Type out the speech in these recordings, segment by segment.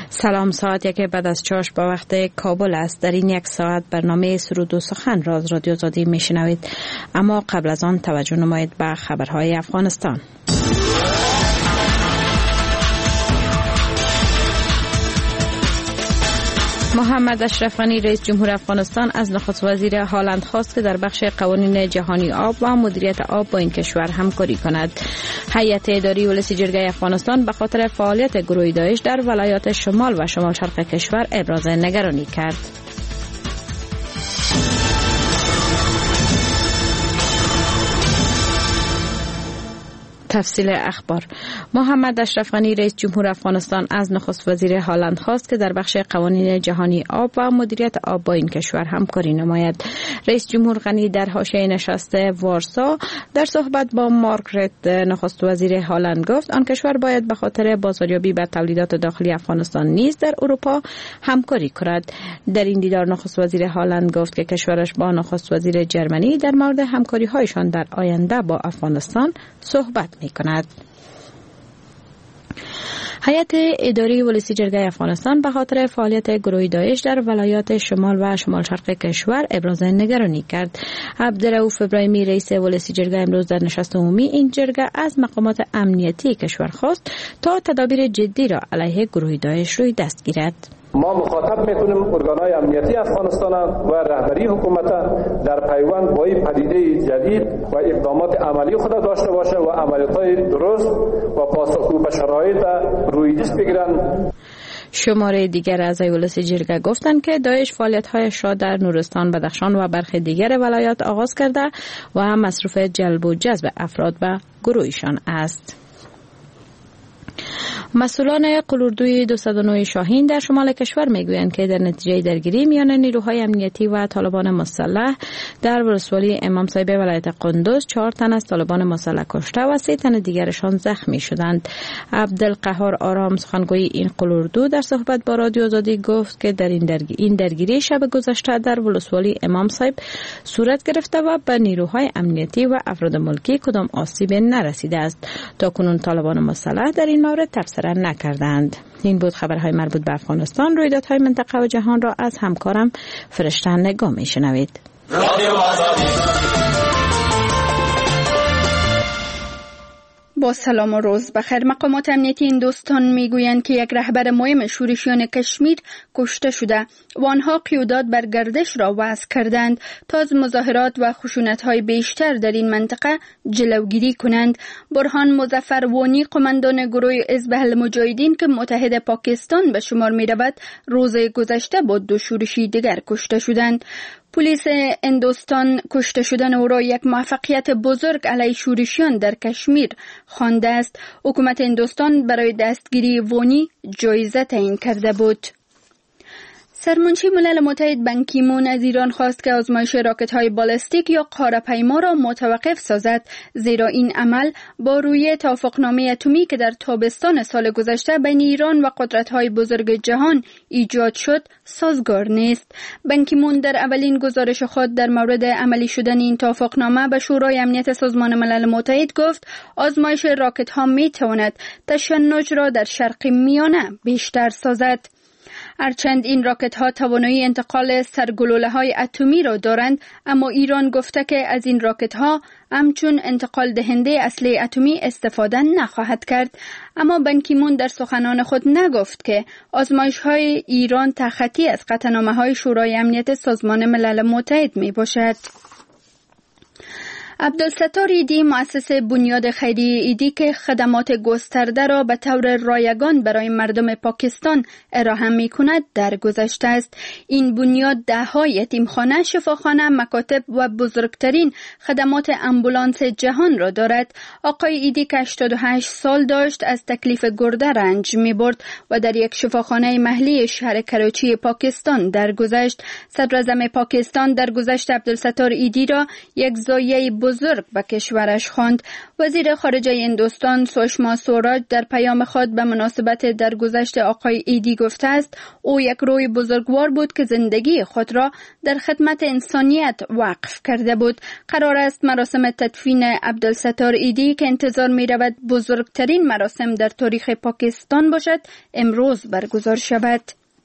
سلام، ساعت 1 بعد از چاش با وقت کابل است. در این یک ساعت برنامه سرود و سخن را از رادیو آزادی میشنوید. اما قبل از آن توجه نمایید به خبرهای افغانستان. محمد اشرف غنی رئیس جمهور افغانستان از نخست وزیر هالند خواست که در بخش قوانین جهانی آب و مدیریت آب با این کشور همکاری کند. هیئت اداری ولسی جرگه افغانستان به خاطر فعالیت گروه داعش در ولایات شمال و شمال شرق کشور ابراز نگرانی کرد. تفصیل اخبار. محمد اشرف غنی رئیس جمهور افغانستان از نخست وزیر هالند خواست که در بخش قوانین جهانی آب و مدیریت آب با این کشور همکاری نماید. رئیس جمهور غنی در حاشیه نشست وارسا در صحبت با مارگرت نخست وزیر هالند گفت آن کشور باید به خاطر بازاریابی به تولیدات داخلی افغانستان نیز در اروپا همکاری کند. در این دیدار نخست وزیر هالند گفت که کشورش با نخست وزیر جرمنی در مورد همکاری هایشان در آینده با افغانستان صحبت می‌کند. هیئت اداری ولسی جرگه افغانستان به خاطر فعالیت گروه داعش در ولایات شمال و شمال شرق کشور ابراز نگرانی کرد. عبدالرؤوف ابراهیمی رئیس ولسی جرگه امروز در نشست عمومی این جرگه از مقامات امنیتی کشور خواست تا تدابیر جدی را علیه گروه داعش روی دست گیرد. ما مخاطب میکنیم ارگانهای امنیتی افغانستان و رهبری حکومت در پیوند با این پدیده جدید و اقدامات عملی خود داشته باشه و عملیات‌های درست و پاسخگو به شرایط روی دست بگیرند. شماره دیگر اعضای ولسی جرگه گفتند که داعش فعالیت‌هایش را در نورستان، بدخشان و برخی دیگر ولایات آغاز کرده و هم مصروف جلب و جذب افراد به گروهشان است. مسئولان قلوردوی 209 شاهین در شمال کشور میگویند که در نتیجه درگیری میان نیروهای امنیتی و طالبان مسلح در ولسوالی امام صاحب ولایت قندوز 4 تن از طالبان مسلح کشته و 3 تن دیگرشان زخمی شدند. عبدالقهار آرام سخنگوی این قلوردو در صحبت با رادیو آزادی گفت که در این درگیری شب گذشته در ولسوالی امام صاحب صورت گرفته و به نیروهای امنیتی و افراد ملکی کدام آسیب نرسیده است. تاکنون طالبان مسلح در این مورد تبصره نکردند. این بود خبرهای مربوط به افغانستان. رویدادهای منطقه و جهان را از همکارم فرشته نگاه میشنوید. با سلام و روز بخیر. مقامات امنیتی هندوستان میگویند که یک رهبر مهم شورشیان کشمیر کشته شده و آنها قیودات بر گردش را وضع کردند تا از مظاهرات و خشونت‌های بیشتر در این منطقه جلوگیری کنند. برهان مظفر وانی قماندان گروه حزب المجاهدین که متحد پاکستان به شمار می‌رود روز گذشته با 2 شورشی دیگر کشته شدند. پلیس هندوستان کشته شدن او را یک موفقیت بزرگ علیه شورشیان در کشمیر خوانده است. حکومت هندوستان برای دستگیری وانی جایزه تعیین کرده بود. سرمنشی ملل متحد بان کی مون از ایران خواست که آزمایش راکت‌های بالستیک یا قاره‌پیما را متوقف سازد، زیرا این عمل با روی توافقنامه اتمی که در تابستان سال گذشته بین ایران و قدرت‌های بزرگ جهان ایجاد شد سازگار نیست. بان کی مون در اولین گزارش خود در مورد عملی شدن این توافقنامه به شورای امنیت سازمان ملل متحد گفت آزمایش راکت‌ها می‌تواند تشنج را در شرق میانه بیشتر سازد. هرچند این راکت ها توانایی انتقال سرگلوله های اتمی را دارند، اما ایران گفته که از این راکت ها همچون انتقال دهنده اسلحه اتمی استفاده نخواهد کرد. اما بان کی مون در سخنان خود نگفت که آزمایش های ایران تخطی از قطعنامه های شورای امنیت سازمان ملل متحد می باشد. عبدالستار ایدی مؤسس بنیاد خیریه ایدی که خدمات گسترده را به طور رایگان برای مردم پاکستان ارائه می‌کند درگذشته است. این بنیاد ده‌ها یتیمخانه، شفاخانه، مکاتب و بزرگترین خدمات آمبولانس جهان را دارد. آقای ایدی که 88 سال داشت از تکلیف گرده رنج می‌برد و در یک شفاخانه محلی شهر کراچی پاکستان درگذشت. صدراعظم پاکستان درگذشت عبدالستار ایدی را یک زایه بزرگ به کشورش خواند. وزیر خارجه هندوستان سوشما سوراج در پیام خود به مناسبت درگذشت آقای ایدی گفته است او یک روی بزرگوار بود که زندگی خود را در خدمت انسانیت وقف کرده بود. قرار است مراسم تدفین عبدالستار ایدی که انتظار می رود بزرگترین مراسم در تاریخ پاکستان باشد امروز برگزار شود.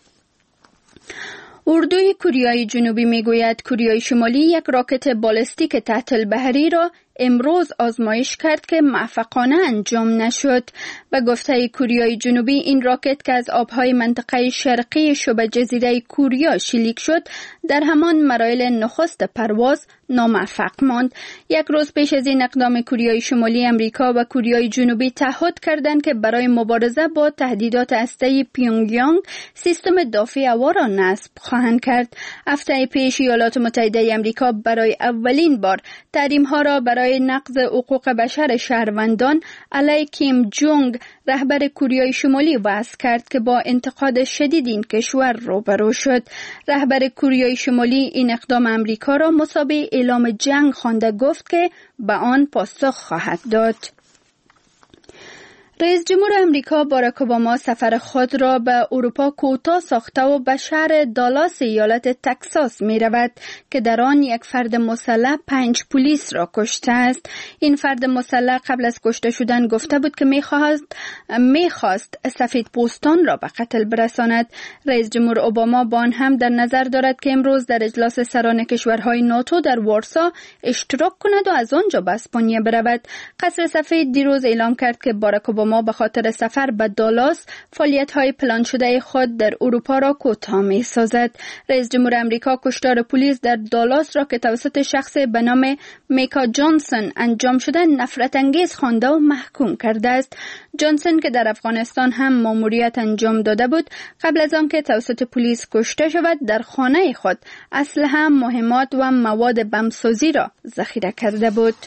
اردوی کوریای جنوبی میگوید کوریای شمالی یک راکت بالستیک تحت البحری را امروز آزمایش کرد که موفقانه انجام نشد. به گفته کوریای جنوبی این راکت که از آبهای منطقه شرقی شبه جزیره کوریا شلیک شد در همان مراحل نخست پرواز ناموفق ماند. یک روز پیش از این اقدام کوریای شمالی امریکا و کوریای جنوبی تعهد کردند که برای مبارزه با تهدیدات هسته‌ای پیونگیانگ سیستم دافع هوا را نصب خواهند کرد. هفته پیش ایالات متحده امریکا برای اولین بار تحریم‌ها را برای نقض حقوق بشر شهروندان علیه کیم جونگ رهبر کوریای شمالی وضع کرد که با انتقاد شدید این کشور روبرو شد. رهبر کوریای شمالی این اقدام امریکا را مثابه اعلام جنگ خوانده گفت که به آن پاسخ خواهد داد. رئیس جمهور امریکا باراک اوباما سفر خود را به اروپا کوتاه ساخته و به شهر دالاس ایالت تگزاس می رود که در آن یک فرد مسلح 5 پلیس را کشته است. این فرد مسلح قبل از کشته شدن گفته بود که میخواست سفید پوستان را به قتل برساند. رئیس جمهور اوباما با آن هم در نظر دارد که امروز در اجلاس سران کشورهای ناتو در وارسا اشتراک کند و از آنجا به اسپانیا برود. قصر سفید دیروز اعلام کرد که باراک اوباما به خاطر سفر به دالاس فعالیت‌های پلان شده خود در اروپا را کوتاه می‌سازد. رئیس جمهور امریکا کشتار پلیس در دالاس را که توسط شخص به نام میکا جانسون انجام شده نفرت انگیز خوانده و محکوم کرده است. جانسون که در افغانستان هم ماموریت انجام داده بود قبل از آنکه توسط پلیس کشته شود در خانه خود اسلحه، مهمات و مواد بمبسازی را ذخیره کرده بود.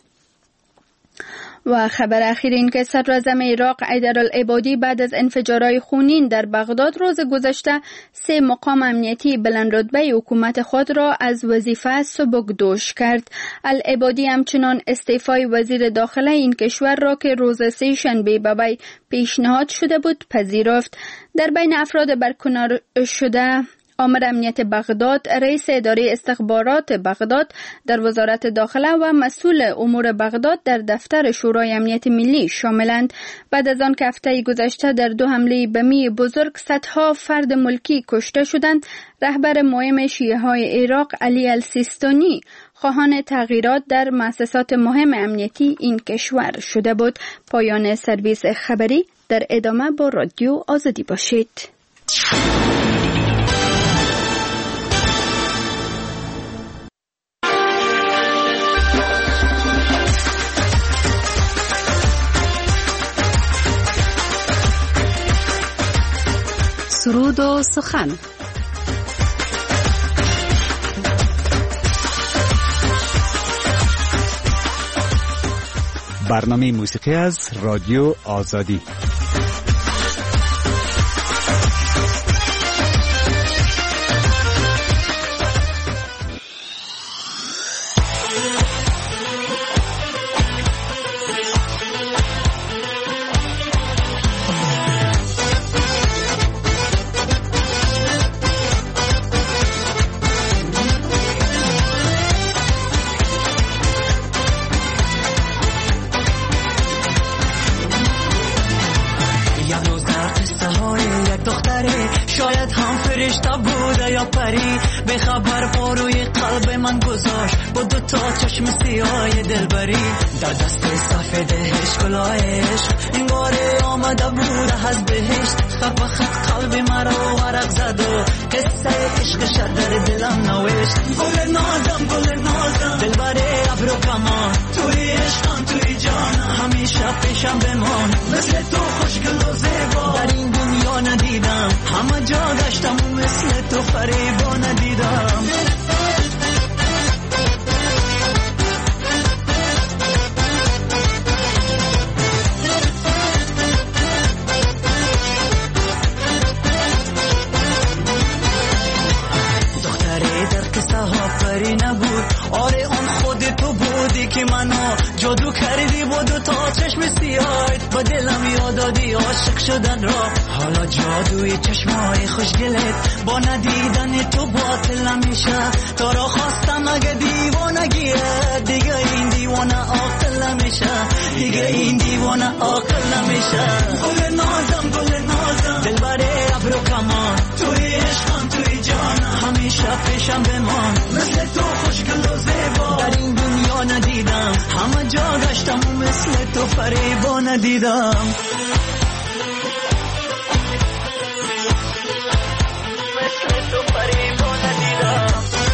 و خبر اخیر این که صدراعظم عراق حیدرالعبادی بعد از انفجارهای خونین در بغداد روز گذشته 3 مقام امنیتی بلندرتبه حکومت خود را از وظیفه سبکدوش کرد. العبادی همچنان استعفای وزیر داخله این کشور را که روز سه‌شنبه به وی پیشنهاد شده بود پذیرفت. در بین افراد برکنار شده آمر امنیت بغداد، رئیس اداره استخبارات بغداد در وزارت داخله و مسئول امور بغداد در دفتر شورای امنیت ملی شاملند. بعد از آن که هفته گذشته در 2 حمله بمی بزرگ صدها فرد ملکی کشته شدند، رهبر مهم شیعه های عراق علی السیستانی خواهان تغییرات در مؤسسات مهم امنیتی این کشور شده بود. پایان سرویس خبری. در ادامه با رادیو آزادی باشید. سرود و سخن. برنامه موسیقی از رادیو آزادی. شاید هم فرشته بوده یا پری، به خبر پاروی قلب من گذاشت با 2 چشم سیاه دلبری. در دست سفیدش گلایش انگاره آمده بوده از بهشت. خط به خط قلب مرا ورق زد و قصه عشقش در دلم نوشت. گل نازم دلبره ابرو کمان، توی عشقم توی جانم همیشه پیشم بمان. مثل تو خوشگل و زیبا در این دنیا ندیدم، همه جا گشتم مثل تو فریبا ندیدم. دختری در قصه ها پری نبود، آره اون خود تو بودی که من جادو کردی با دو تا چشم سیاهت، با دلم یاد دادی عاشق شدن را. حالا جادوی چشمای خوشگلت با ندیدن تو باطل میشه. تا را خواستم اگه دیوانگیه، دیگه این دیوانه عاقل نمیشه، دیگه این دیوانه عاقل نمیشه. گل نازم دلبر ابرو کمان، توی عشقم توی جانم، همیشه پیشم بمان. مثل تو خوشگل و زیبا در این دنیا ندیدم، همه جا گشتم و مثل تو فریبا ندیدم. مثل تو فریبا ندیدم.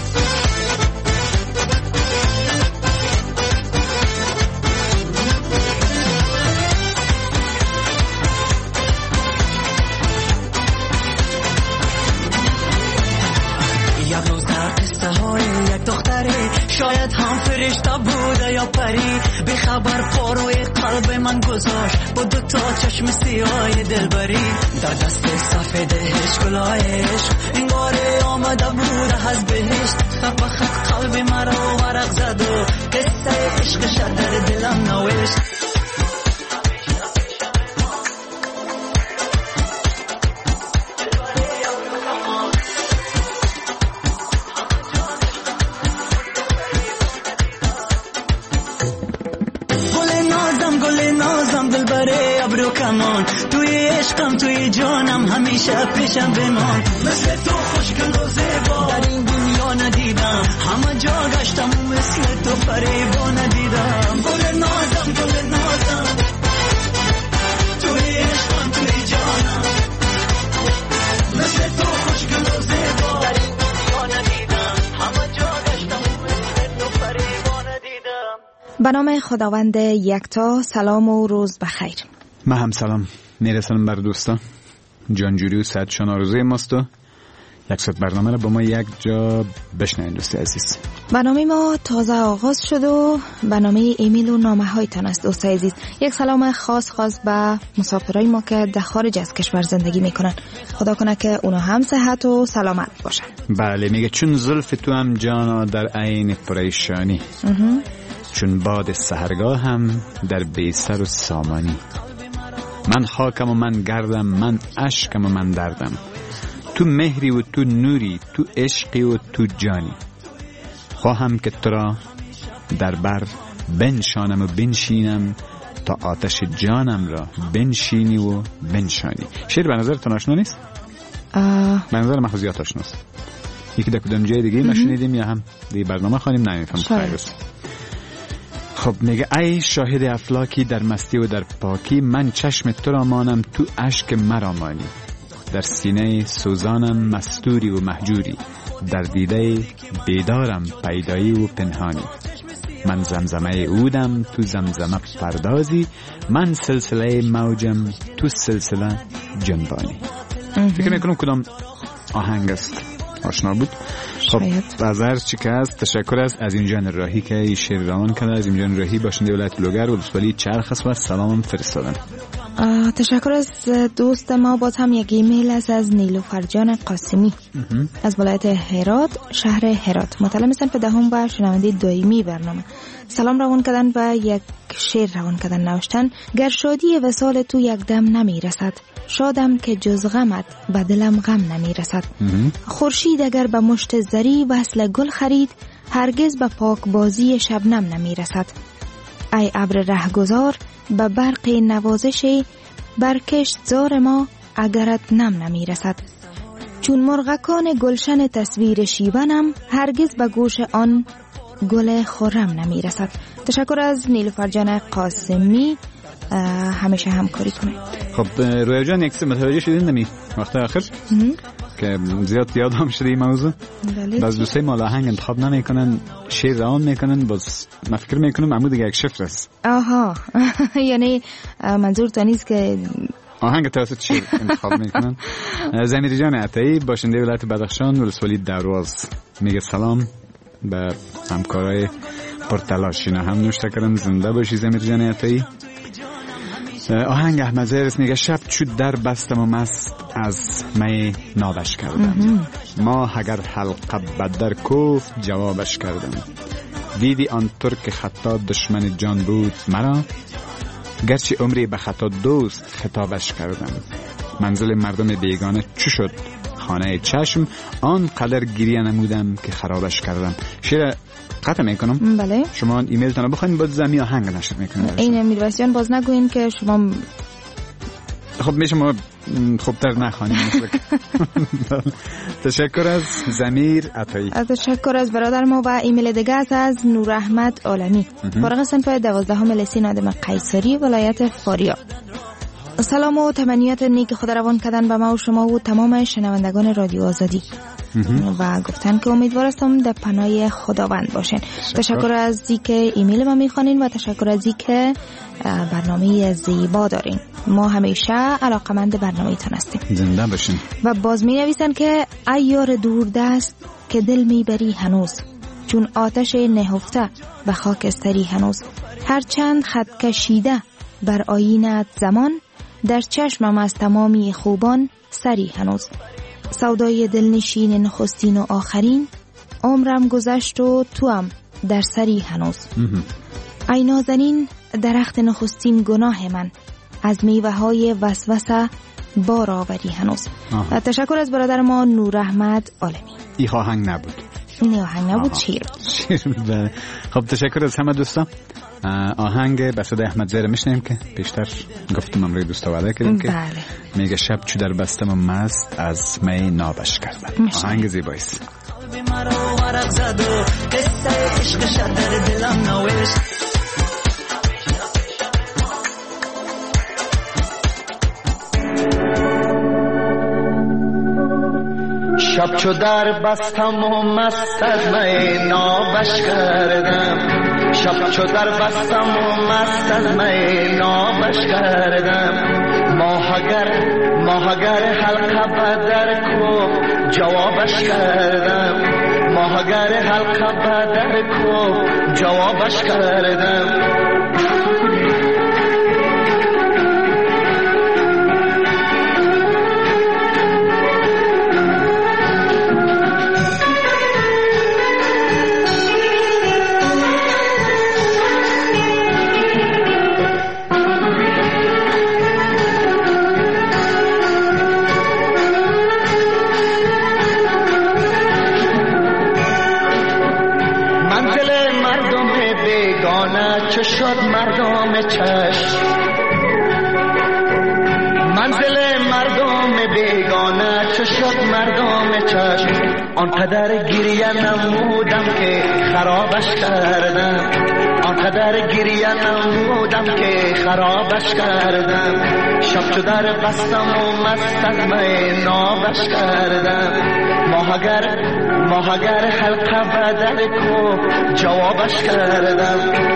یک روز در قصه های یک دختره، شاید هم فرشته بوده یا پری، بی خبر پاروی قلب من گذاشت با دو تا چشم سیاه دلبری. در دست سفیدش گلای عشق انگاره آمده بوده از بهشت، خط به خط قلب مرا ورق زد و قصه عشقش در دلم نوشت. کمان توی عشقم توی جانم، همیشه پیشم بمان. مثل تو خوشگل و زیبا در این دنیا ندیدم، همه جا گشتم و مثل تو فریبا ندیدم. گل نازم توی عشقم توی جانم، مثل تو خوشگل و زیبا در این دنیا ندیدم، همه جا گشتم و مثل تو فریبا ندیدم. به نام خداوند یکتا. سلام و روز بخیر. من هم سلام میرسانم بر دوستا. جانجوری و سعدشان آرزوی ماست و یک ساعت برنامه را با ما یک جا بشنوید دوست عزیز. برنامه ما تازه آغاز شد و برنامه ایمیل و نامه هایتان است دوست عزیز. یک سلام خاص به مسافرای ما که در خارج از کشور زندگی میکنن. خدا کنه که اونا هم صحت و سلامت باشن. بله، میگه چون زلف تو هم جانا در عین پریشانی، چون باد سحرگاه هم در بیسر و سامانی. من خاکم و من گردم، من عشقم و من دردم، تو مهری و تو نوری، تو عشقی و تو جانی. خواهم که تو را در بر بنشانم و بنشینم، تا آتش جانم را بنشینی و بنشانی. شعر به نظر تون آشنا نیست؟ به نظر من زیاد آشناست. یکی در کدام جای دیگه نشنیدیم یا هم دیگه برنامه خوانیم نمیفهم خیر است. خب میگه ای شاهد افلاکی در مستی و در پاکی، من چشم تو را مانم تو اشک مرا مانی. در سینه سوزانم مستوری و مهجوری، در دیده بیدارم پیدایی و پنهانی. من زمزمه اودم تو زمزمه پردازی، من سلسله موجم تو سلسله جنبانی. فکر میکنم کدام آهنگ است آشنا بود. خب از هر چی که هست تشکر از اینجان راهی که این شعر روان کرده. از اینجان راهی باشنده ولایت بلوگر و ولسوالی چرخ است و سلام فرستادن. تشکر از دوست ما. باز هم یک ایمیل است از نیلوفر جان قاسمی از ولایت هرات، شهر هرات. مطلع هستن که دهم و شنونده دائمی برنامه. سلام روان کردن و یک شعر روان کردن نوشتن: گر شادی وصال تو یک دم نمی رسد، شادم که جز غمت به دلم غم نمی رسد. خورشید اگر به مشت زری وصل گل خرید، هرگز به پاک بازی شبنم نمی رسد. ای ابر رهگذار به برق نوازش، برکشت زار ما اگرت نم نمی رسد. چون مرغکان گلشن تصویر شیونم، هرگز به گوش آن گل خرم نمی رسد. تشکر از نیلوفر جان قاسمی. همیشه همکاری کنید. خب رویا جان، یک سه متوجه شدین نمی وقت آخر که زیاد یادم شده این موضوع. باز دوستای ما آهنگ انتخاب نمیکنن، شعر روان میکنن. باز من فکر میکنم عمود دیگه یک شفر است. آها یعنی منظور تو نیست که آهنگ توسط شعر انتخاب میکنن. زمیر جان عطایی باشنده ولایت بدخشان ولسوالی درواز میگه سلام به همکارای پرتلاش. اینا هم نوشته کردن زنده باشی زمیر جان عطایی. آهنگ احمد زیرس میگه شب چود در بستم و مست از می نابش کردم، ما اگر حلقه بدر کوفت جوابش کردم. دیدی آن ترک خطا دشمن جان بود مرا، گرچه عمری به خطا دوست خطابش کردم. منزل مردم بیگانه چو شد خانه چشم، آن قدر گریه نمودم که خرابش کردم. شیر قطع میکنم. بله. شما ایمیلتان رو بخواین باز زمین آهنگ نشر میکنم. این میرویس جان باز نگوین که شما خب میشه ما خوبتر نخوانیم. تشکر از ضمیر عطایی. تشکر از برادر ما. و ایمیل دیگه از نور احمد عالمی، فارغ صنف 12 لیسه نادم قیصری ولایت فاریاب. سلام و تمنیات نیک خدا روان کردن به ما و شما و تمام شنوندگان رادیو آزادی و گفتن که امیدوار هستم در پناه خداوند باشین. تشکر از اینکه ایمیل ما میخوانین و تشکر از اینکه برنامه زیبا دارین. ما همیشه علاقمند برنامه‌تان هستیم. زنده باشین. و باز می نویسن که ای یار دوردست که دل میبری هنوز، چون آتش نهفته به خاکستری هنوز. هر چند خط کشیده بر آیینت زمان، در چشمم از تمامی خوبان سری هنوز. سودای دلنشین نخستین و آخرین، عمرم گذشت و توام در سری هنوز. ای نازنین درخت نخستین گناه من، از میوه های وسوسه بار آوری هنوز. تشکر از برادر ما نور احمد عالمی. این آهنگ نبود. این آهنگ نبود، شیر. خب تشکر از همه دوستان. آهنگ به صدای احمد زهره میشنیم که بیشتر گفتم امروز دوستا وعده کردیم که میگه شب چو در بستم و مست از می نابش کردم. آهنگ زیبایی است. شب چو در بستم و مست از می نابش کردم، شب چو در بستم و مست از می نابش کردم. ماهگر حلقه بدر کو جوابش کردم، ماهگر حلقه بدر کو جوابش کردم. چه شد مردم چشم، منزل مردم بیگانه چه شد مردم چشم. آنقدر گریه نمودم که خرابش کردم، آنقدر گریه نمودم که خرابش کردم. شب چو در بستم و مست از می نابش کردم، ماهگر حلقه بدر کو جوابش کردم.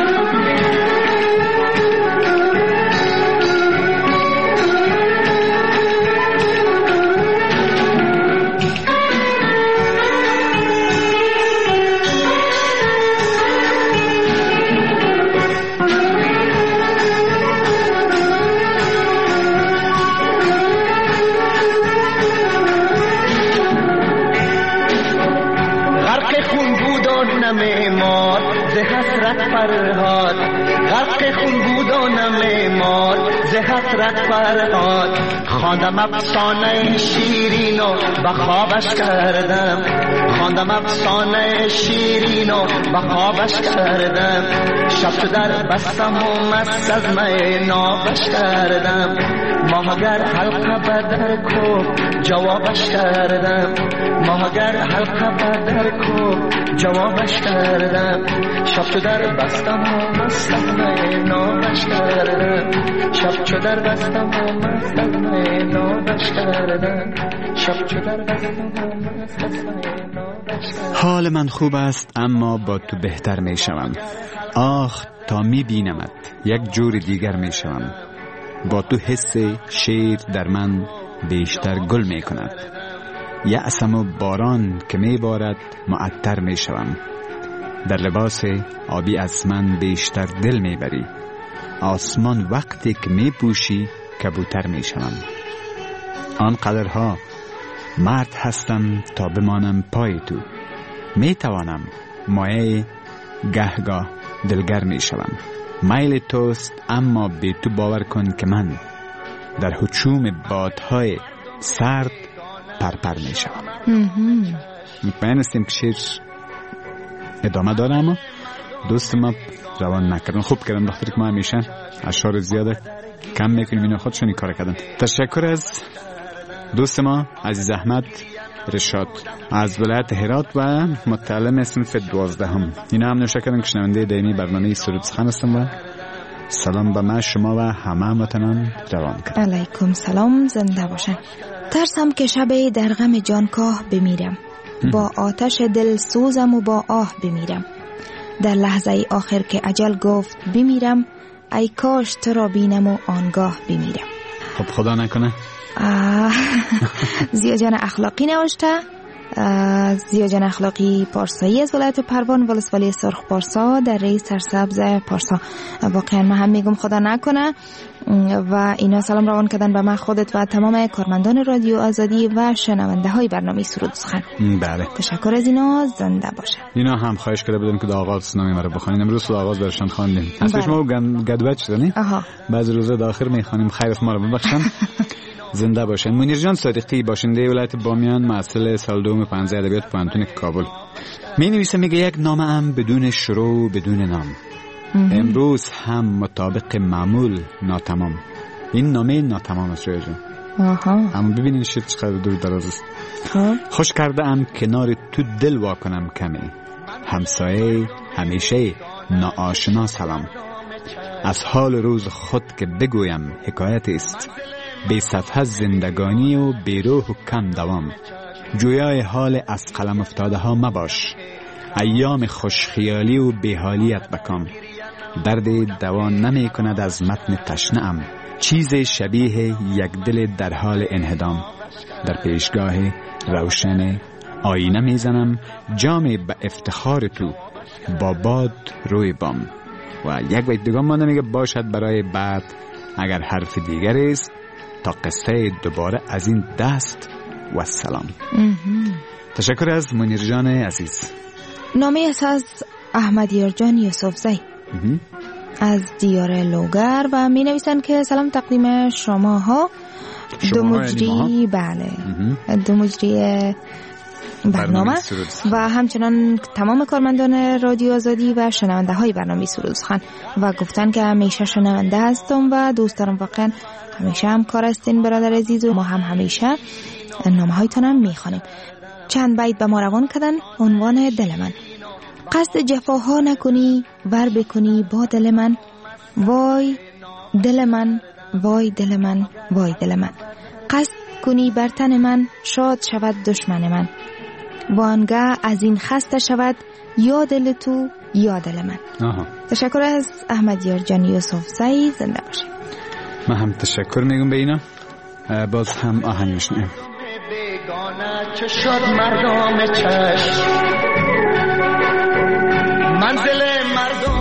فرهاد غرق خون بود و نمیمال ز حسرت فرهاد. خواندم افسانه شیرین و به خوابش کردم، خواندم افسانه شیرین و به خوابش کردم. شب تو در بستم و مست از می نابش کردم، ماهگر حلقه بدر کو جوابش کردم، ماهگر حلقه بدر کو جوابش کردم. شب تو در بستم و مست از می نابش کردم، شب چو در بستم و مست از می نابش کردم، شب چو در بستم و مست از می نابش کردم. حال من خوب است اما با تو بهتر می شوم، آخ تا می بینمت یک جور دیگر می شوم. با تو حس شیر در من بیشتر گل می کند، یأسم و باران که می بارد معطر می شوم. در لباس آبی از من بیشتر دل می بری، آسمان وقتی که می پوشی کبوتر می شوم. آنقدرها مرد هستم تا بمانم پای تو، می توانم مایه گهگاه دلگر می شوم. میل توست اما به تو باور کن که من در هجوم بادهای سرد پرپر می شوم. مطمئن هستیم که شعر ادامه داره اما دوست ما روان نکردن. خوب کردن بخاطر که ما همیشه اشعار زیاده کم میکنیم، اینا خودشون این کار کردن. تشکر از دوست ما عزیز احمد رشاد از ولایت هرات و متعلم صنف 12. اینا هم نوشته کردن که شنونده دائمی برنامه سرود سخن هستم و سلام به ما شما و همه هموطنان روان کردن. علیکم سلام، زنده باشن. ترسم که شب در غم جانکاه بمیرم، با آتش دل سوزم و با آه بمیرم. در لحظه آخر که اجل گفت بمیرم، ای کاش تو را بینم و آنگاه بمیرم. خب خدا نکنه. زیاجان اخلاقی نوشته. زیاجان اخلاقی پارسایی از ولایت پروان ولسوالی سرخ پارسا در رئیس سرسبز پارسا. واقعا من هم میگم خدا نکنه. و اینا سلام روان کردن به من، خودت و تمام کارمندان رادیو آزادی و شنونده های برنامه سرود سخن. بله تشکر از اینا، زنده باشن. اینا هم خواهش کرده بودن که در آغاز نامی مرا بخوانیم. امروز در آغاز برشان خواندیم. اصلش ما گدوت شدنی بعضی روزا داخل میخوانیم. خیرت ما رو ببخشن. زنده باشن. منیر جان صادقی باشنده ولایت بامیان، محصل سال دوم پانزده ادبیات پانتون کابل، می نویسه میگه یک نامه ام بدون شروع بدون نام، امروز هم مطابق معمول ناتمام. این نامه ناتمام است رویا جان. اما ببینید شد چقدر دور دراز است. خوش کرده ام کنار تو دل واکنم کمی، همسایه همیشه ناآشنا سلام. از حال روز خود که بگویم حکایت است، بی صفحه زندگانی و بی روح و کم دوام. جویای حال از قلم افتاده ها مباش، ایام خوشخیالی و بیحالیت بکام. درد دوان نمی کند از متن تشنه‌ام، چیز شبیه یک دل در حال انهدام. در پیشگاه روشن آینه میزنم جام به افتخار تو، با باد روی بام. و یک بیت دیگه مانده میگه باشد برای بعد اگر حرف دیگر است، تا قصه دوباره از این دست و سلام. تشکر از منیر جان عزیز. نامه از احمد یارجان یوسفزی از دیار لوگر و می نویسند که سلام تقدیم شماها دو مجری. بله دو مجری برنامه و همچنان تمام کارمندان رادیو آزادی و شنونده های برنامه سرود سخن. و گفتن که همیشه شنونده هستم و دوست دارم، واقعا همیشه هم کار هستین برادر عزیز و ما هم همیشه نامه هایتان هم میخوانیم. چند بیت به ما روان کردن. عنوان دل من: قصد جفاها نکنی ور بکنی با دل من، وای دل من وای دل من وای دل من. قصد کنی بر تن من شاد شود دشمن من، وانگاه از این خسته شود یا دل تو یا دل من. تشکر از احمد یارجان یوسفزی. زنده باشی. من هم تشکر میگم به اینا. باز هم آهنگ میشنیم. بیگانه چه شد مردم چشم، منزل مردم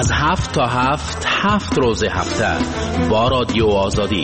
از 7 تا 7 روز هفته با رادیو آزادی.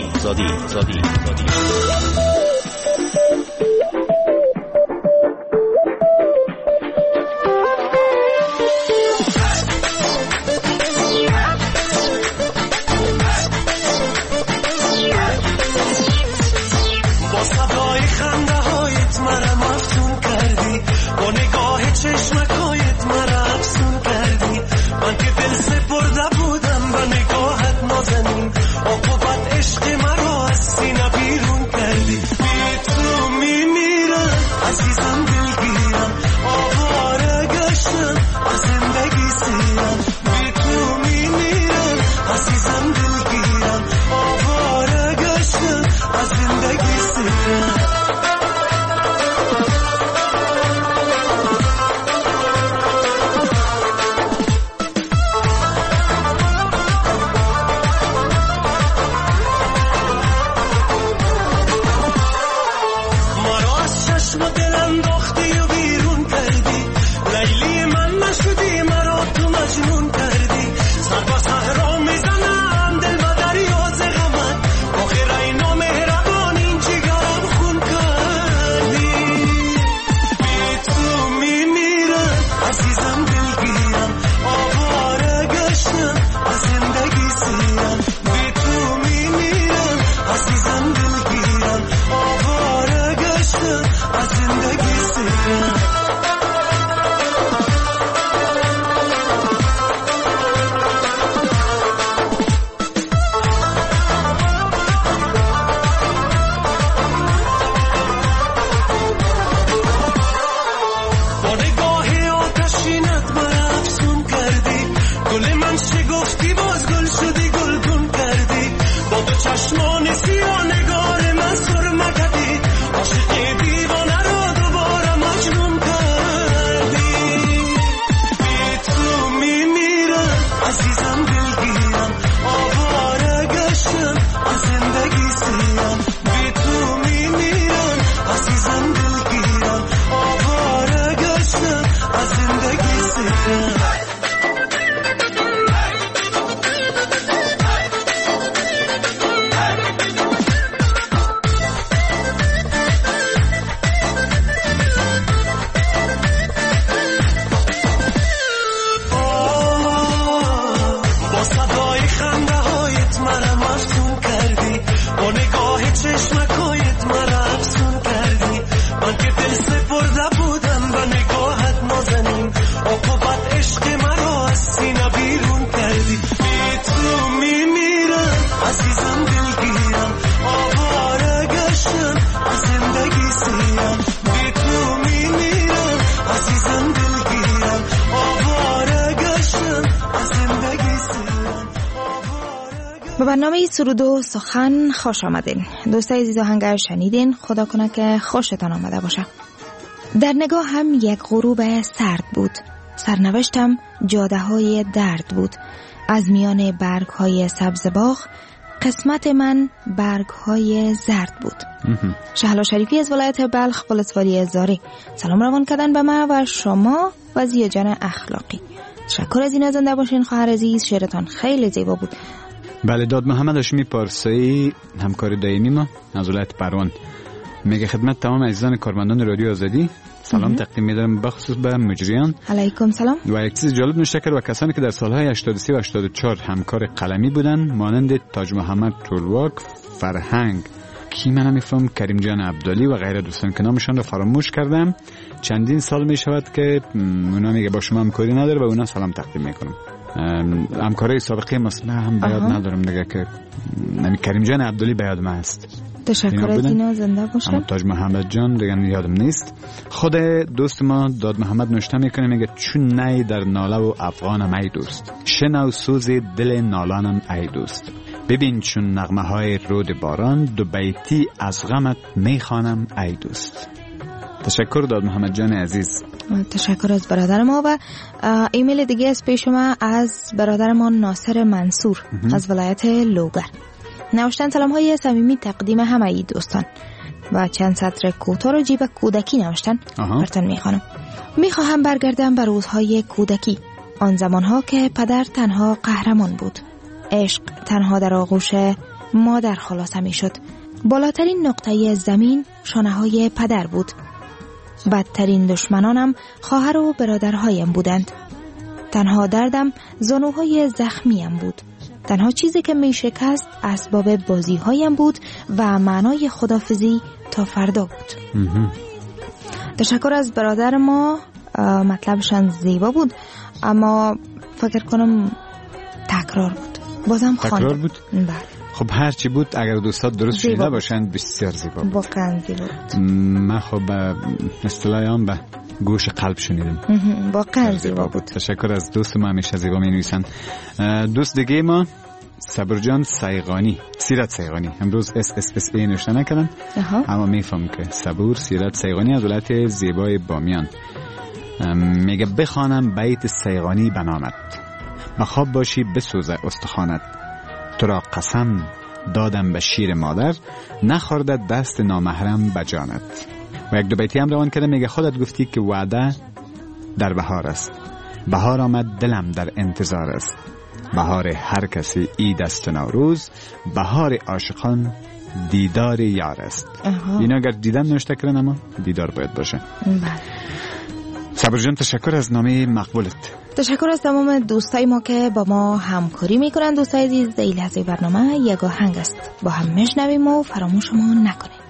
به برنامه سرود و سخن خوش آمدین. دوستای عزیز آهنگ شنیدین، خدا کنه که خوشتان آمده باشه. در نگاه هم یک غروب سرد بود، سرنوشتم جاده های درد بود. از میان برگ های سبز باغ قسمت من برگ های زرد بود. شهلا شریفی از ولایت بلخ، ولسوالی زاری، سلام روان کردن به من و شما و زیا جان اخلاقی. تشکر از این زنده باشین خواهر عزیز، شعرتان خیلی زیبا بود. بله، داد محمد هاشمی پارسایی، همکار دائمی ما از ولایت پروان، میگه خدمت تمام عزیزان کارمندان رادیو آزادی سلام تقدیم می‌دارم، بخصوص به مجریان. علیکم سلام. و یک چیز جالب نوشته کرد و کسانی که در سالهای 83 و 84 همکار قلمی بودن، مانند تاج محمد طولواک، فرهنگ، کی من نمی‌فهم، کریم جان عبدالی و غیره دوستان که نامشان رو فراموش کردم. چندین سال می شود که اونا میگه با شما همکاری نداره و اونا سلام تقدیم میکنم. همکارای سابقه مثلا هم بیاد ندارم دیگه که کریم جان عبدالی به یادم هست. تشکر از اینا، زنده باشن. اما تاج محمد جان دیگه یادم نیست. خود دوست ما داد محمد نوشته میکنه، میگه چون نی در ناله و افغانم ای دوست، شنو سوز دل نالانم ای دوست، ببین چون نغمه های رود باران، دو بیتی از غمت میخوانم ای دوست. تشکر داد محمد جان عزیز. تشکر از برادر ما. و ایمیل دیگه از پیش ما از برادر ما ناصر منصور از ولایت لوگر. نوشتن سلام های صمیمی تقدیم همه دوستان و چند سطر کوتاه رو جیب کودکی نوشتن. براتون میخوانم. میخواهم برگردم به روزهای کودکی، آن زمانها که پدر تنها قهرمان بود. عشق تنها در آغوش مادر خلاصه می شد. بالاترین نقطه زمین شانه های پدر بود. بدترین دشمنانم خواهر و برادرهایم بودند. تنها دردم زانوهای زخمیم بود. تنها چیزی که می شکست اسباب بازی هایم بود و معنای خدافزی تا فردا بود. تشکر از برادر ما. مطلبشان زیبا بود اما فکر کنم تکرار بود. بازم تکرار بود؟ بله. خب هرچی بود اگر دوستات درست شنیده باشند بسیار زیبا بود. واقعا زیبا بود. من خب اصطلاحاً به گوش قلب شنیدم. واقعا زیبا بود. تشکر از دوست ما، همیشه زیبا می نویسن. دوست دیگه ما صبرجان سیغانی، سیرت سیغانی. امروز اس ای نوشته نکردن اما میفهم که صبور سیرت سیغانی از ولایت زیبای بامیان. میگه بخوانم بیت سیغانی به نامت، بخواب باشی بسوزه استخوانت. تو را قسم دادم به شیر مادر، نخورده دست نامحرم به جانت. و یک دو بیتی هم روان کرده. میگه خودت گفتی که وعده در بهار است، بهار آمد دلم در انتظار است. بهار هر کسی عید است و نوروز، بهار عاشقان دیدار یار است. اینا اگر دیدن نوشته کردن اما دیدار باید باشه. صبر جان تشکر از نامه مقبولت. تشکر از تمام دوستای ما که با ما همکاری میکنن. دوستای عزیز، در این لحظه برنامه یک آهنگ است، با هم میشنویم و فراموشمون نکنیم.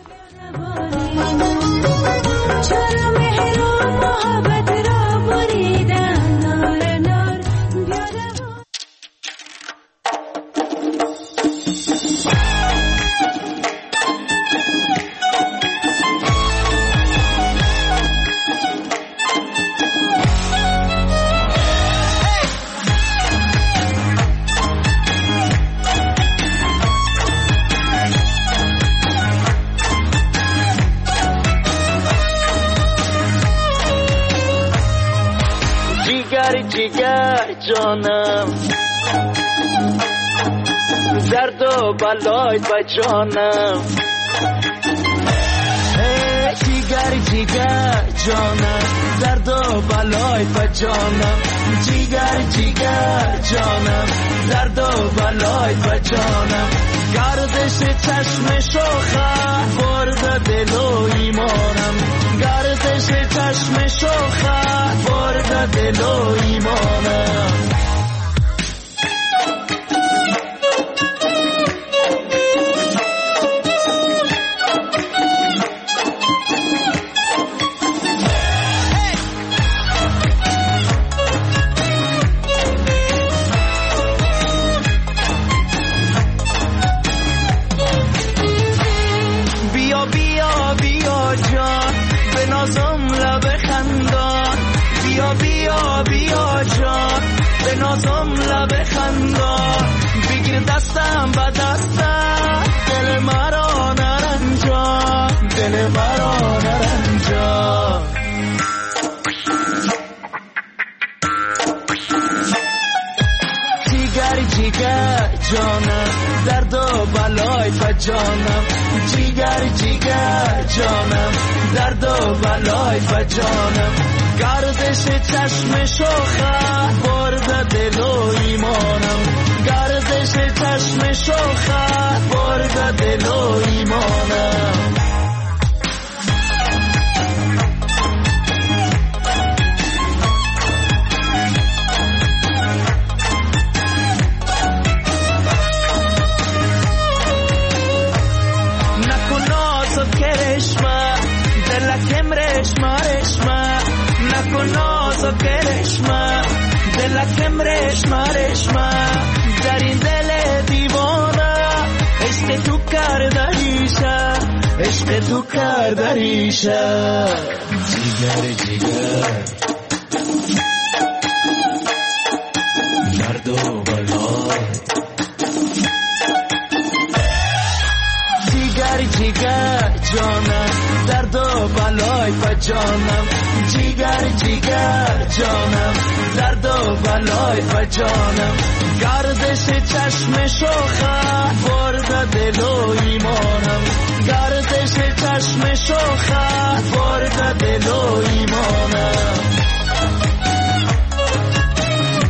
جیگر جانم، درد و بلای با جانم. جیگر جانم، درد و بلای با جانم. جیگر جانم، درد و بلای با جانم. گردش چشم شوخه برد دل و ایمانم. گردش چشم شوخه برد دل و ایمانم. بیا جان به نازم لب خندان، بگیر دستم با دستم، دل مرا نرنجان، دل مرا نرنجان. جیگر جانم، درد و بلای با جانم. جیگر جانم، درد و بلای با جانم. گردش چشم شوخه برد دل و ایمانم. گردش چشم شوخه برد دل و ایمانم. دلکم رشمه در این دل دیوانه، عشق تو کرده ریشه، عشق تو کرده ریشه. جیگر درد و بلای. جیگر جانم، درد و بلای با جانم. جیگر جانم، درد و بلای با جانم. گردش چشم شوخه برد دل و ایمانم. گردش چشم شوخه برد دل و ایمانم.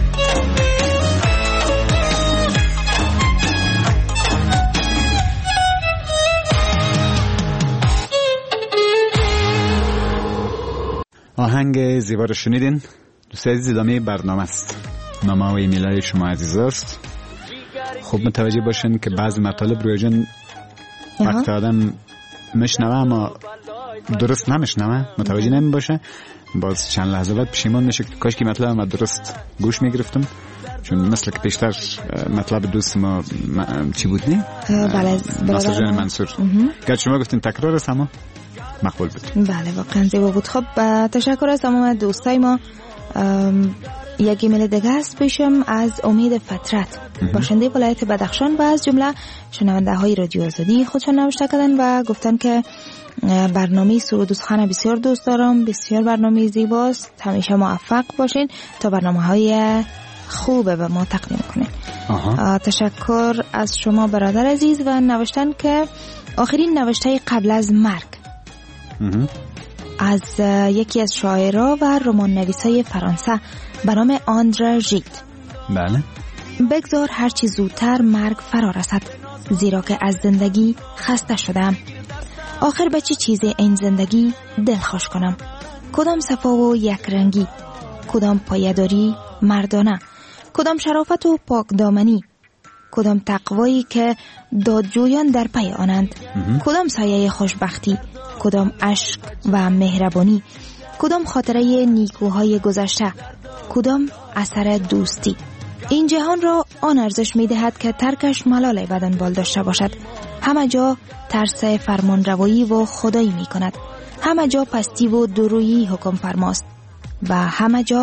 آهنگ زیبا رو شنیدین. دوستان عزیز، ادامه برنامه است. نامه و ایمیل‌های شما عزیز است. خوب متوجه باشین که بعضی مطالب روی جان وقت آدم مشنوه اما درست نمیشنوه، متوجه نمی باشه، باز چند لحظه بعد پشیمان میشه که کاش که مطلب ما درست گوش میگرفتم. چون مثل که پیشتر مطلب دوست ما چی بود نه؟ بله، ناصر جان منصور. گر شما گفتین تکرار است اما مقبول بود. بله واقعا زیبا بود. خب تشکر از تمام دوستای ما. یک ایمیل دیگه است پیشم از امید فطرت، باشنده ولایت بدخشان و از جمله شنونده های رادیو آزادی خودشان نوشته کردن و گفتن که برنامه سرود و سخن بسیار دوست دارم، بسیار برنامه زیباست، همیشه موفق باشین تا برنامه های خوبه به ما تقدیم کنین. تشکر از شما برادر عزیز. و نوشتن که آخرین نوشته قبل از مرگ از یکی از شاعرها و رمان نویسای فرانسه به نام آندره ژید. بله. بگذار هرچی زودتر مرگ فرا رسد، زیرا که از زندگی خسته شدم. آخر به چه چیز این زندگی دل خوش کنم؟ کدام صفا و یک رنگی، کدام پایداری مردانه، کدام شرافت و پاک دامنی، کدام تقوایی که دادجویان در پی آنند، کدام سایه خوشبختی، کدام عشق و مهربانی، کدام خاطره نیکوهای گذشته، کدام اثر دوستی. این جهان را آن ارزش می دهد که ترکش ملال بدن بال داشته باشد. همه جا ترس فرمان روایی و خدایی می کند، همه جا پستی و درویی حکم فرماست و همه جا ...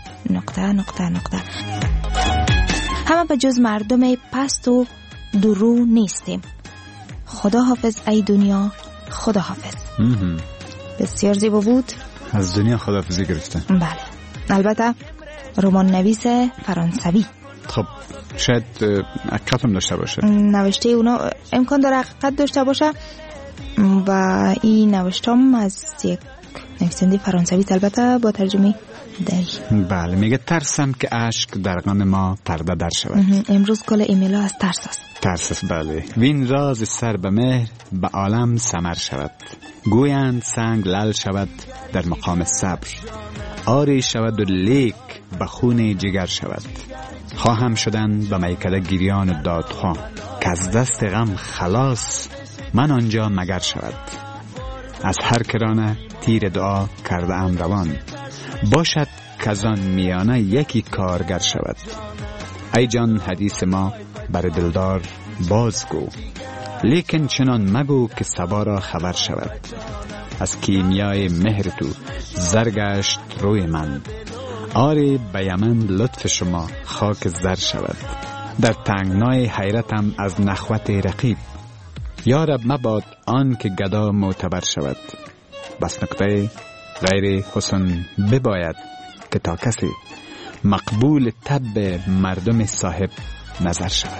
همه به جز مردم پست و درو نیستیم. خدا حافظ ای دنیا، خدا حافظ. بسیار زیبا بود. از دنیا خداحافظی گرفته. بله، البته رمان نویس فرانسوی. خب شاید حقیقت هم داشته باشه. نوشته اونا امکان داره حقیقت داشته باشه و این نوشتم از یک نویسنده فرانسوی، البته با ترجمه دری. بله، میگه ترسم که اشک در قان ما پرده در شود. امروز کل ایمیل ها از ترس است. ترس است، بله. وین راز سر به مهر به عالم سمر شود، گویند سنگ لل شود در مقام صبر، آری شود و لیک به خون جگر شود. خواهم شدن به میکده گریان و دادخواه، که از دست غم خلاص من آنجا مگر شود. از هر کرانه تیر دعا کرده ام روان، باشد که از آن میانه یکی کارگر شود. ای جان حدیث ما بر دلدار بازگو، لیکن چنان مگو که صبا را خبر شود. از کیمیای مهر تو زرگشت روی من، آری به یمن لطف شما خاک زر شود. در تنگنای حیرتم از نخوت رقیب، یارب مباد آن که گدا معتبر شود. بس نکته غیر حسن بباید که تا کسی مقبول طب مردم صاحب نظر شود.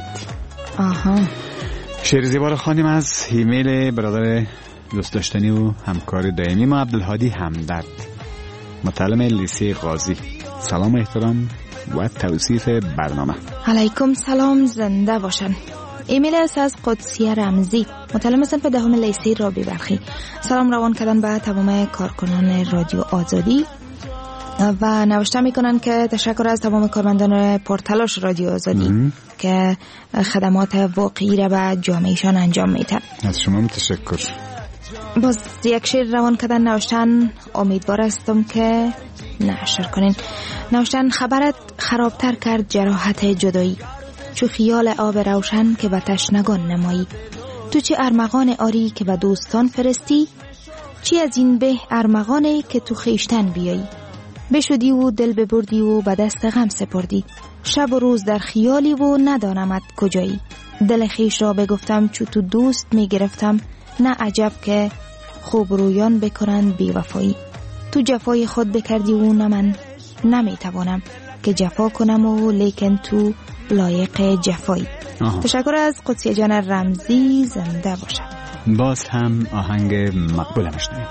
شعر زیبا رو خوانیم از ایمیل برادر دوست داشتنی و همکار دائمی ما عبدالهادی همدرد، متعلم لیسه غازی. سلام و احترام و توصیف برنامه. علیکم سلام، زنده باشن. ایمیل است از قدسیه رمزی، متعلم صنف دهم لیسه رابی بلخی. سلام روان کردن به تمام کارکنان رادیو آزادی و نوشته میکنن که تشکر از تمام کارمندان پرتلاش رادیو آزادی که خدمات واقعی را به جامعهشان انجام میدن. از شما تشکر. باز یک شعر روان کردن نوشتن امیدوار هستم که نشر کنین. نوشتن خبرت خرابتر کرد جراحت جدایی، چو خیال آب روشن که به تشنگان نمایی. تو چه ارمغان آری که به دوستان فرستی، چی از این به ارمغانه که تو خیشتن بیایی. بشدی و دل ببردی و به دست غم سپردی، شب و روز در خیالی و ندانمت کجایی. دل خیش را بگفتم چو تو دوست می گرفتم، نه عجب که خوب رویان بکنند بی وفایی. تو جفای خود بکردی و نه من نمی توانم که جفا کنم و لیکن تو لایق جفایی. تشکر از قدسیه جان رمزی، زنده باشد. باز هم آهنگ مقبول مشنویم.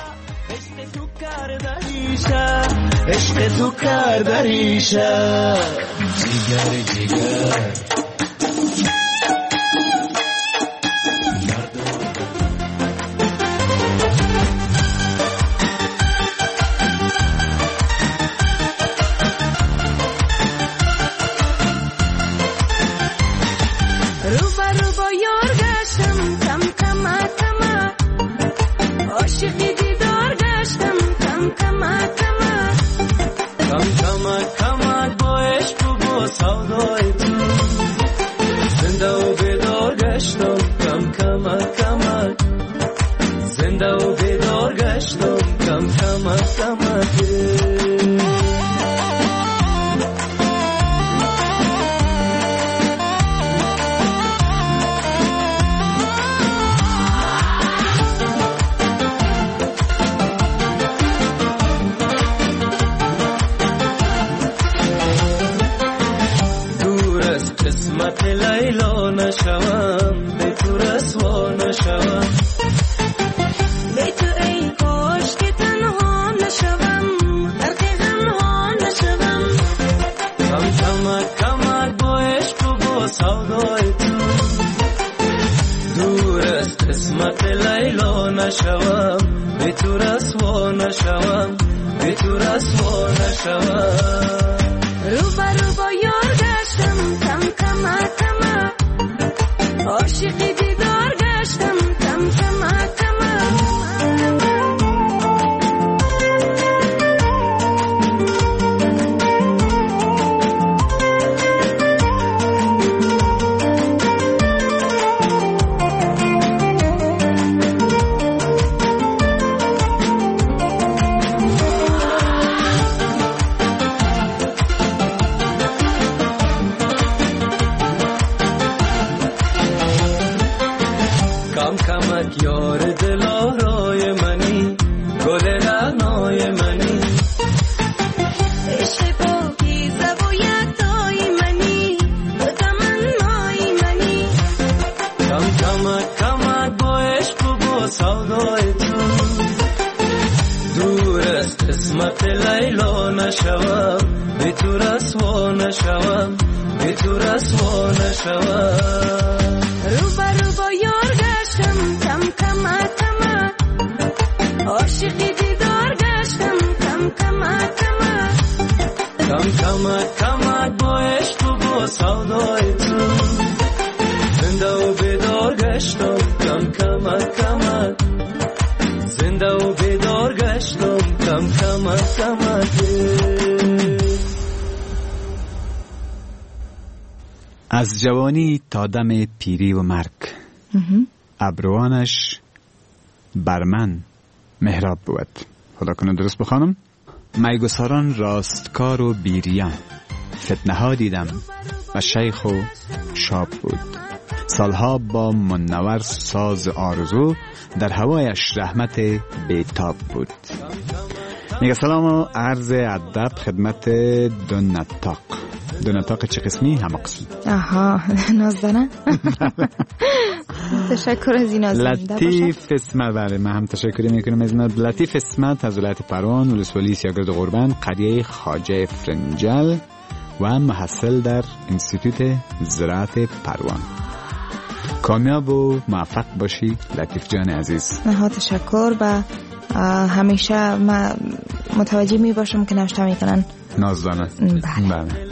عشق تو کرده ریشه جگر جگر. سودای تو زنده و بیدار گشتم کم کمک کمک زنده و بیدار گشتم کم کمک کمک قسمت لیلا نشوم به تو رسوا نشوم به تو ای کاش که تنها نشوم غرق غم ها نشوم کم کمک کمک با عشق و با سودای تو دور از قسمت لیلا نشوم به تو رسوا نشوم به تو رسوا نشوم رو با یار گشتم کم کمک کمک عاشقی دیدار گشتم کم کمک کمک یار دلارای منی گل رعنای منی عشق پاکیزه و یکتای منی و تمنای منی کم کمک کمک با عشق و با سودای تو دور از قسمت لیلا نشوم به تو رسوا نشوم به تو رسوا نشوم رو با یار گشتم کم کمک کمک عاشقی دیدار گشتم کم کمک کمک کم کمک کمک با عشق و با سودای تو زنده و بیدار گشتم کم کمک کمک زنده و بیدار گشتم کم کمک کمک از جوانی تا دم پیری و مرگ ابروانش بر من محراب بود. خدا کنه درست بخوانم. میگساران راستکار و بیریان فتنه ها دیدم و شیخ و شاب بود. سالها با منور ساز آرزو در هوایش رحمت بیتاب بود. میگه سلام و عرض ادب خدمت دو نطاق. دو نطاق چه قسمی؟ همه قسم. آها نازدانه. تشکر از این نازدانه. لطیف اسمت. بله من هم تشکری میکنم از این. لطیف اسمت از ولایت پروان ولسوالی سیاگرد قربان قریه خواجه فرنجل و محصل در انستیتوت زراعت پروان. کامیاب و موفق باشی لطیف جان عزیز. نه تشکر و همیشه متوجه می باشم که نوشته میکنن نازدانه. بله.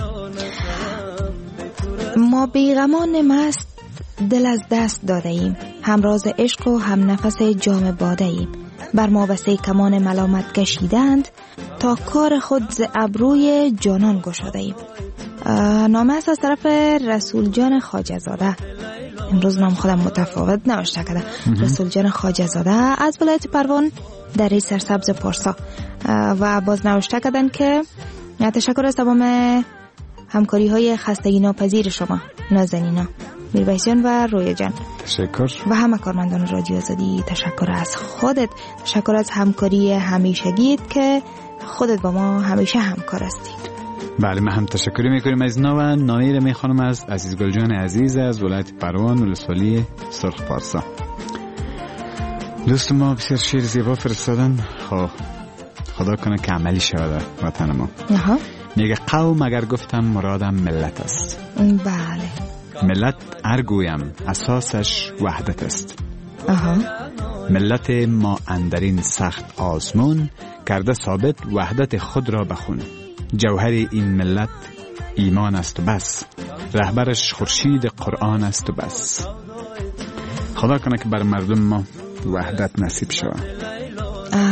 ما بیغمان مست دل از دست داده ایم، همراز عشق و هم نفس جام باده ایم. بر ما بسه کمان ملامت کشیدند تا کار خود ز ابروی جانان گشاده ایم. نامه است از طرف رسول جان خواجه زاده. امروز نام خودم متفاوت نوشته کردم. رسول جان خواجه زاده از ولایت پروان در سرسبز پارسا و باز نوشته کردن که تشکر از تمام همکاری های خستگی ناپذیر شما نازنینا میرویس جان و رویا جان. تشکر. و همه کارمندان رادیو آزادی تشکر از خودت. تشکر از همکاری همیشگیت که خودت با ما همیشه همکار هستید. بله من هم تشکری میکنیم از اینا و نامه رو میخوانم از عزیز گلجان عزیز از ولایت پروان ولسوالی سرخ پارسا. دوست ما بسیار شعر زیبا فرستادن. خدا کنه که عملی شود وطن ما. میگه قوم اگر گفتم مرادم ملت است. بله. ملت ارگویم اساسش وحدت است. ملت ما اندرین سخت آزمون کرده ثابت وحدت خود را بخون. جوهر این ملت ایمان است و بس، رهبرش خورشید قرآن است و بس. خدا کنه که بر مردم ما وحدت نصیب شود.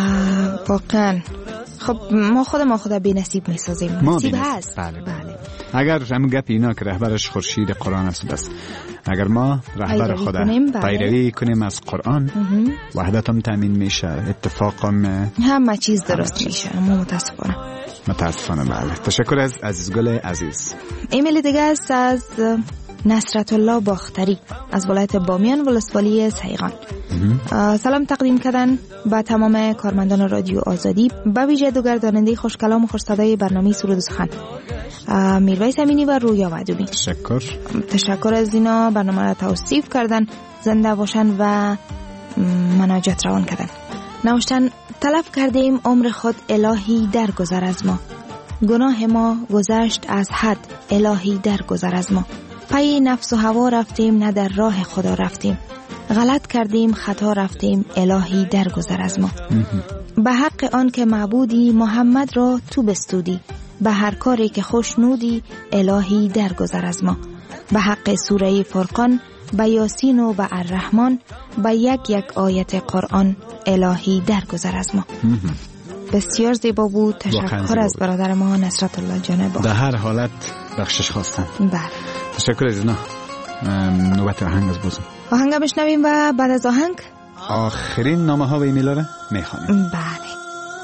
واقعا خب ما خدا بی نصیب میسازیم. نصیب هست. بله. اگر هم گپ اینا که رهبرش خورشید قرآن است بس اگر ما رهبر خدا پیروی کنیم از قرآن وحدت هم تامین میشه، اتفاق همه چیز درست میشه. متاسفانه بله. تشکر از عزیزگل عزیز. ایمیل دیگه است از نصرت الله باختری از ولایت بامیان ولسوالی سیغان. سلام تقدیم کردن به تمام کارمندان رادیو آزادی، به ویژه دو گرداننده خوشکلام و خوشصدای برنامه سرود و سخن، میرویس امینی و رویا معدومی. تشکر از اینا برنامه را توصیف کردن، زنده باشن و مناجات روان کردن. نوشتن تلف کردیم عمر خود الهی درگذر از ما، گناه ما گذشت از حد الهی درگذر از ما، پی نفس و هوا رفتیم نه در راه خدا رفتیم، غلط کردیم خطا رفتیم الهی درگذر از ما. به حق آن که معبودی محمد را تو بستودی، به هر کاری که خوشنودی الهی درگذر از ما. به حق سوره فرقان، به یاسین و به الرحمن، به یک آیت قرآن الهی درگذر از ما. بسیار زیبا بود. تشکر از برادر ما نصرت الله جانب. در هر حالت بخشش خواستم. بله. تشکر از اینا. نوبت آهنگ از بازم. آهنگ بشنویم و بعد از آهنگ آخرین نامه ها و ایمیل ها را میخوانیم. بله.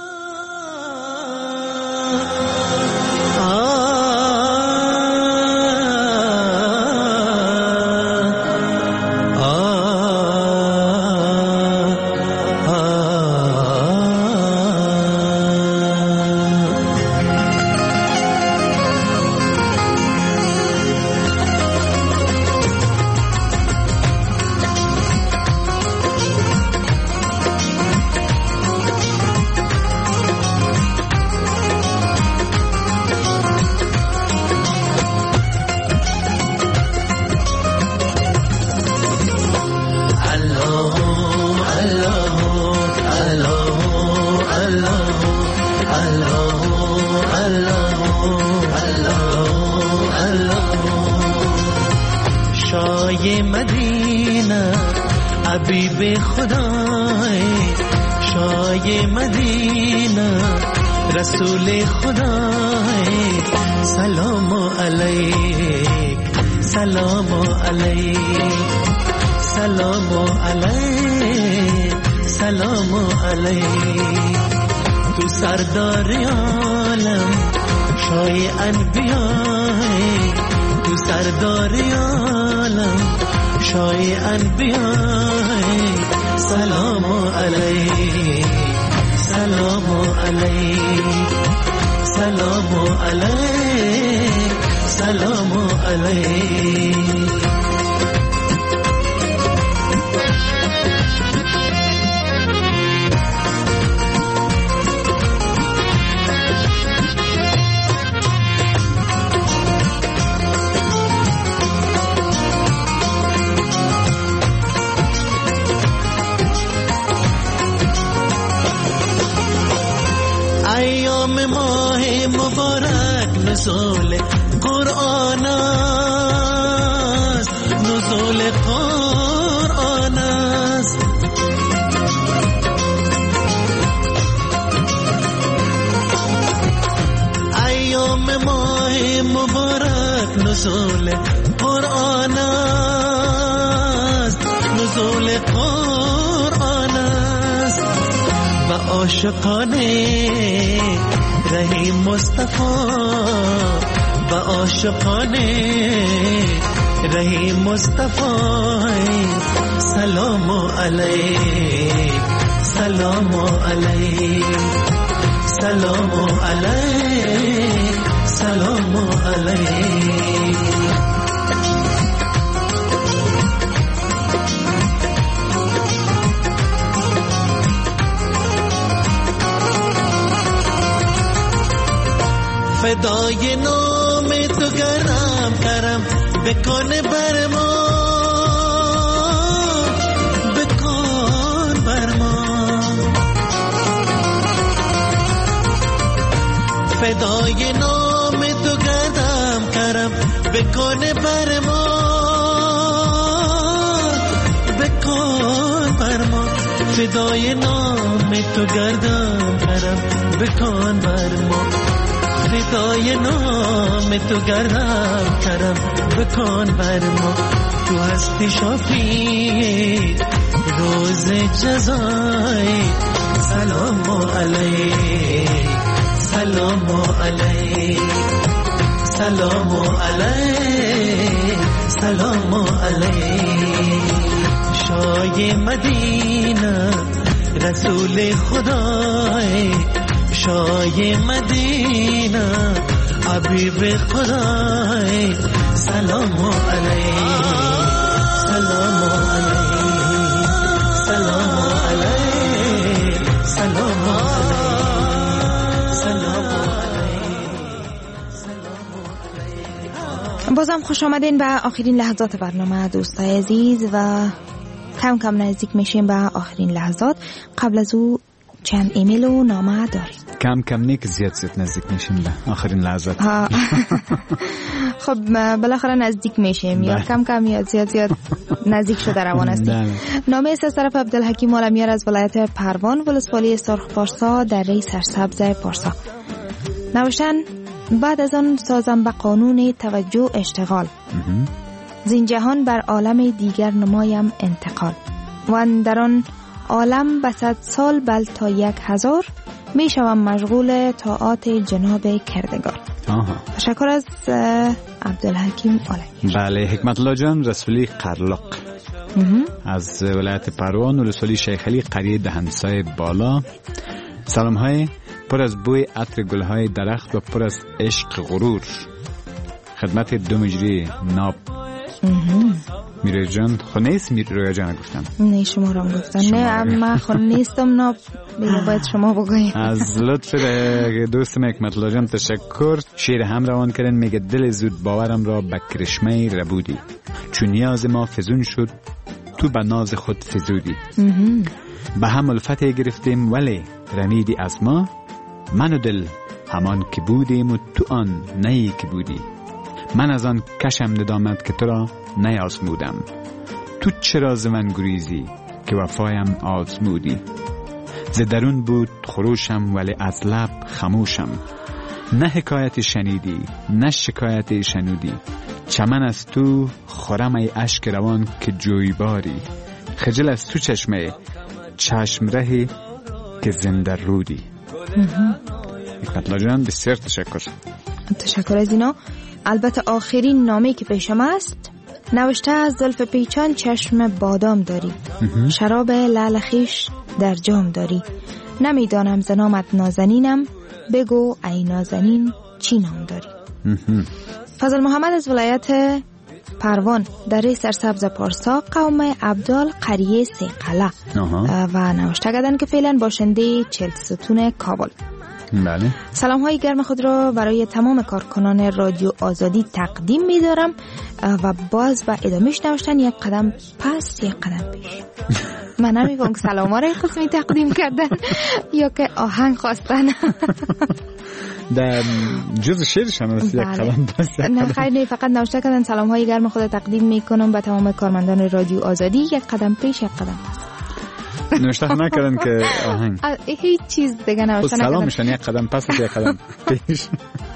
رسول خدا سلام علیک، سلام علیک، سلام علیک، سلام علیک. تو سردار عالم شای انبیاء، تو سردار عالم شای انبیاء. سلام علیک، سلام علیک، سلام علیک، سلام علیک. ایام ماه مبارک نزول قرآن است، نزول قرآن است. ایام ماه مبارک نزول قرآن است، نزول قرآن است. و عاشقانه رهی مصطفی، و عاشقانه رهی مصطفی. سلام علیک، سلام علیک، سلام علیک، سلام علیک. فدای نام تو گرم کرم بکن بر ما، بکن بر ما. فدای نام تو گرم کرم بکن بر ما، بکن بر ما. فدای نام تو گردم کرم بکن بر ما. ندای نام تو گرم کرم بکن بر ما تو هستی شافی روز جزای سلام علیک سلام علیک سلام علیک سلام علیک شای مدینه رسول خدای شای مدینه حبیب خدای سلام علیک سلام علیک سلام علیک سلام علیک سلام علیک. بازم خوش آمدین به آخرین لحظات برنامه دوستای عزیز و کم کم نزدیک میشیم به آخرین لحظات. قبل از او چند ایمیل و نامه داریم. کم کم نیک زیاد نزدیک میشیم به آخرین لحظات. خب بالاخره نزدیک میشیم یا کم کم یا زیاد نزدیک شده روان هستیم. نامه است از طرف عبدالحکیم عالمیار از ولایت پروان ولسوالی سرخ پارسا در ری سرسبز پارسا. نوشتن بعد از آن سازم به قانون توجه اشتغال زین جهان بر عالم دیگر نمایم انتقال و در آن عالم به 100 سال بل تا 1000 می شوم مشغول طاعات جناب کردگار. تشکر از عبدالحکیم عالمی. بله حکمت الله جان رسولی قرلق از ولایت پروان ولسوالی شیخ علی قریه دهنسای بالا. سلام های پر از بوی عطر گل های درخت و پر از عشق غرور خدمت دو مجری ناب. میروی جان خود نیست؟ میروی جان گفتم نه شما را گفتم نه من خود نیستم ناب باید شما بگویید. از لطف دوستم حکمت الله جان تشکر. شعر هم روان کردن میگه دل زود باورم را به کرشمه ربودی چون نیاز ما فزون شد تو به ناز خود فزودی به هم الفت گرفتیم ولی رمیدی از ما من و دل همان که بودیم و تو آن نهی که بودی من از آن کشم ندامت که تو را نیازمودم تو چرا ز من گریزی که وفایم آزمودی ز درون بود خروشم ولی از لب خموشم نه حکایت شنیدی نه شکایت شنودی چمن از تو خورم ای اشک روان که جویباری خجل از تو چشمه چشم رهی که زنده رودی. حکمت الله جان بسیار تشکر از اینا. البته آخرین نامه که پیشم است نوشته از زلف پیچان چشم بادام داری شراب لعل خویش در جام داری نمیدانم ز نامت نازنینم بگو ای نازنین چی نام داری. فضل محمد از ولایت پروان در ری سرسبز پارسا قوم عبدال قریه سیقله و نوشته کردن که فعلا باشنده 40 ستون کابل. بله. سلام های گرم خود را برای تمام کارکنان رادیو آزادی تقدیم می دارم و باز با ادامهش نوشتن یک قدم پس یک قدم پیش. من نمی‌فهمم که سلام ها را قسمی تقدیم کردن یا که آهنگ خواستن. در جز شعرش هم است یک قدم پس. نه خیر نه فقط نوشته کردن سلام های گرم خود تقدیم می کنم به تمام کارمندان رادیو آزادی یک قدم پیش یک قدم پس. نوشته نکردن که آهنگ هیچ چیز دیگه نوشته نکردن. سلام میشن یک قدم پس یک قدم پیش.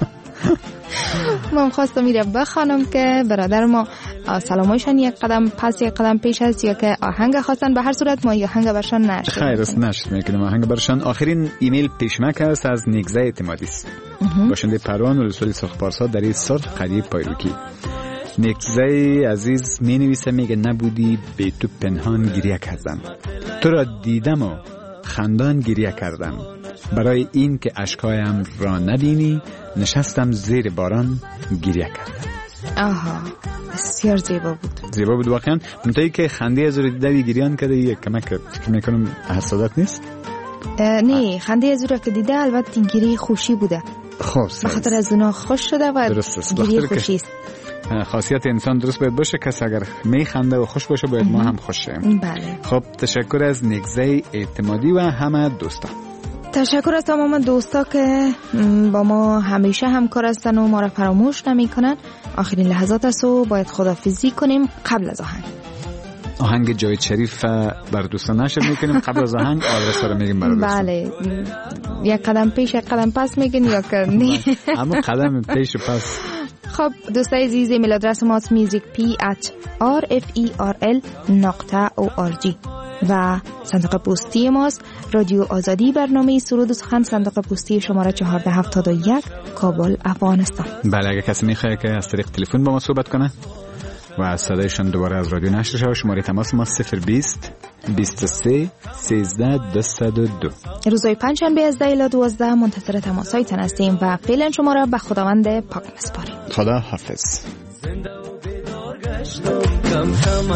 من خواستم میرم بخوانم که برادر ما سلامایشان یک قدم پس یک قدم پیش است یا که آهنگ خواستن. به هر صورت ما آهنگ برشان نشد. خیر است نشد میکنیم آهنگ برشان. آخرین ایمیل پیشمک است از نیگزه اعتمادی است باشنده پروان ولسوالی سرخ پارسا در این سرخ قریب پایروکی. نیگزه عزیز می نویسه میگه نبودی به تو پنهان گریه کردم تو را دیدم و خندان گریه کردم برای این که اشکایم را نبینی نشستم زیر باران گریه کردم. آها بسیار زیبا بود واقعا. منتهی که خنده از رو دیده گریان کرده یک کمک فکر میکنم حسادت نیست. نه خنده از رو که دیده البته گریه خوشی بوده. خب به خاطر از اونا خوش شده و گریه خوشی است. خاصیت انسان درست باید باشه کس اگر میخنده و خوش باشه باید ما هم خوش شیم. بله. خب تشکر از نیگزه اعتمادی و همه دوستا. تشکر از تمام دوستا که با ما همیشه همکار هستن و ما را فراموش نمی کنن. آخرین لحظات است و باید خداحافظی کنیم قبل از آهنگ. آهنگ جاوید شریف بر دوستان نشر میکنیم. قبل از آهنگ آدرس رو میگیم برای دوستان. بله، یک قدم پیش یک قدم پس میگین یا کرنی؟ اما قدم پیش و پس. خب دوستای عزیز، ایمیل آدرس ماست musicp@rferl.org و صندوق پستی ماست رادیو آزادی، برنامه سرود و سخن، صندوق پستی شماره 1471 کابل، افغانستان. بله، اگه کسی میخواد که از طریق تلفن با ما صحبت کنه و صدایشان دوباره از رادیو نشر شود، شماره تماس ما 020 23 13 202. روزهای پنجشنبه از 10 الی 12 منتظر تماس‌هایتان هستیم و فعلا شما را به خداوند پاک می‌سپاریم. خدا حافظ. کم کم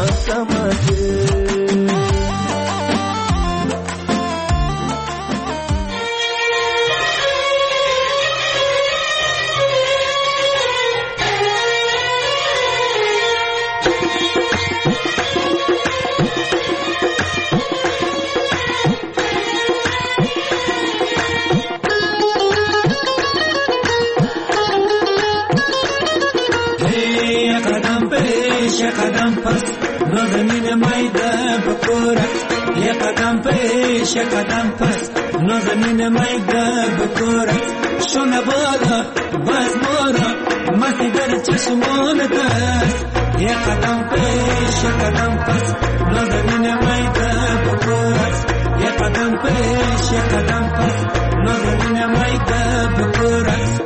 قدم پس نازنین میده بکورت، یه قدم پیش یه قدم پس نازنین میده بکورت، شونه بالا باز مارا مستی در چشمان دست، یه قدم پیش یه قدم پس نازنین میده بکورت، یه قدم پیش یه قدم پس نازنین میده بکورت.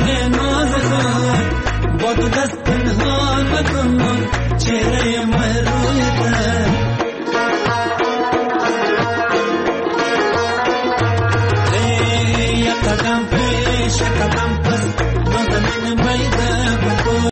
چهره مهر